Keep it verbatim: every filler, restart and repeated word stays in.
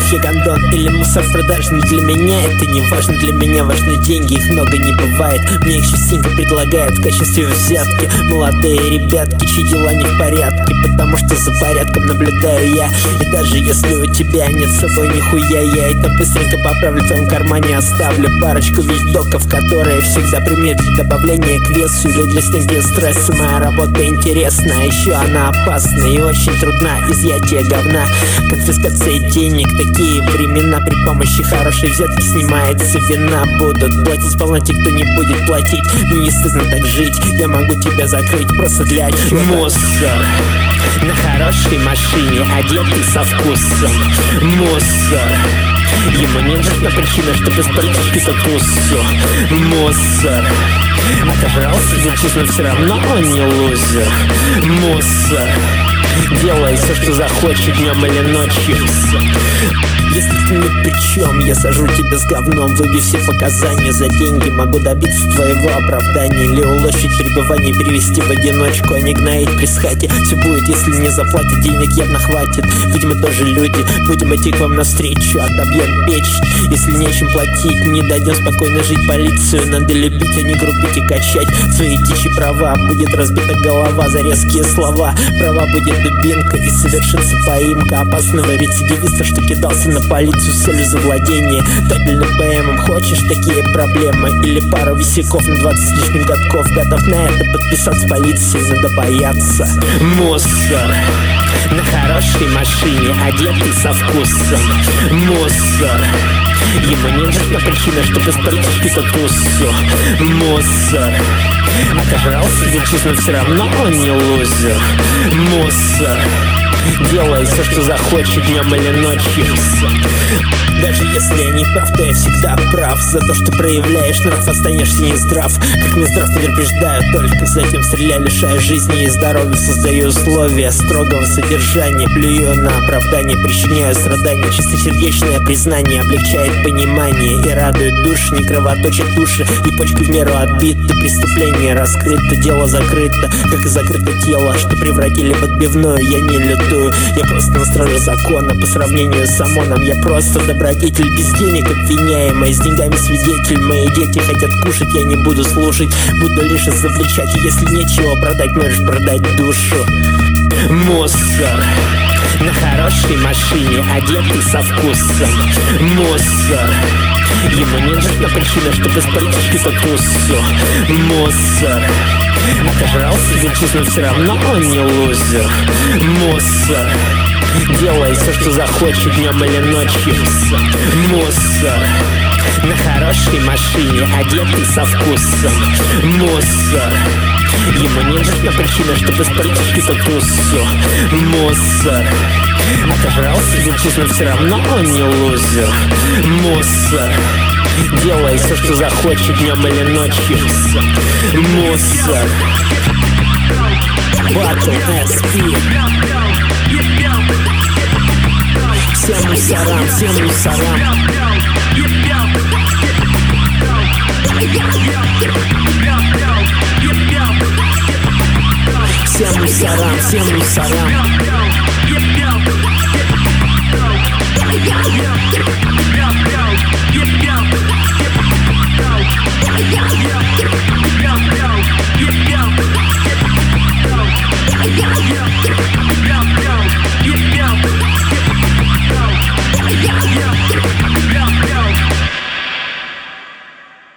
я гондон или мусор продажный. Для меня это не важно, для меня важны деньги. Их много не бывает, мне их частенько предлагают в качестве взятки. Молодые ребятки, чьи дела не в порядке, потому что за порядком наблюдаю я. И даже если у тебя нет с собой нихуя, я это быстренько поправлю, в твоем кармане оставлю парочку вещдоков, которые всегда примет для добавления к весу или для снятия стресса. Моя работа интересна, а еще она опасна и очень трудна. Изъятие говна, конфискация денег, такие времена. При помощи хорошей взятки снимается вина. Будут платить сполна те, кто не будет платить. Мне не стыдно так жить, я могу тебя закрыть просто для отчета. Мусор на хорошей машине, одетый со вкусом. Мусор, ему не нужна причина, чтобы испортить эту туссу. Мусор отожрался здесь, но все равно он не лузер. Мусор делай все, что захочет, днем или ночью. Если ты ни при чем, я сажу тебя с говном. Выбью все показания за деньги, могу добиться твоего оправдания. Или улучшить пребывание, перевести в одиночку, а не гноить при схате. Все будет, если не заплатят, денег явно хватит. Ведь мы тоже люди, будем идти к вам навстречу. Отобьем печь, если нечем платить. Не дадим спокойно жить полицию. Надо любить, а не грубить и качать свои дичи права. Будет разбита голова за резкие слова. Права будет дубинка и совершится поимка опасного рецидивиста, что кидался на полицию с целью завладения табельным ПМом. Хочешь такие проблемы или пару висяков на двадцать с лишним годков? Готов на это подписаться, полиции надо бояться. Мусор на хорошей машине, одетый со вкусом. Мусор, ему не нужна причина, чтобы испортить эту туссу. Мусор отожрался здесь, но все равно он не лузер. Мусор делай все, что захочет, днем или ночью. Даже если я не прав, то я всегда прав. За то, что проявляешь нрав, останешься нездрав. Как нездрав, предупреждаю, только затем стреляю, лишая жизни и здоровья. Создаю условия строгого содержания, плюю на оправдание, причиняю страдания. Чистосердечное признание облегчает понимание и радует душу, не кровоточит уши. И почки в меру отбиты, преступление раскрыто, дело закрыто, как и закрыто тело, что превратили в отбивную. Я не лютую, я просто на страже закона. По сравнению с ОМОНом я просто добродетель, без денег обвиняемый, с деньгами свидетель. Мои дети хотят кушать, я не буду слушать, буду лишь изобличать. И если нечего продать, можешь продать душу. Мусор на хорошей машине, одетый со вкусом. Мусор, ему не нужна причина, чтобы испортить эту туссу. Мусор отожрался здесь, но все равно он не лузер. Мусор делай все, что захочет, днем или ночью. Мусор на хорошей машине, одетый со вкусом. Мусор, ему не нужна причина, чтобы испортить эту туссу. Мусор отожрался здесь, но все равно он не лузер. Мусор делай все, что захочет, днем или ночью. Мусор Battle эс пи. Всем мусорам, всем мусорам. Всем мусорам, всем мусорам.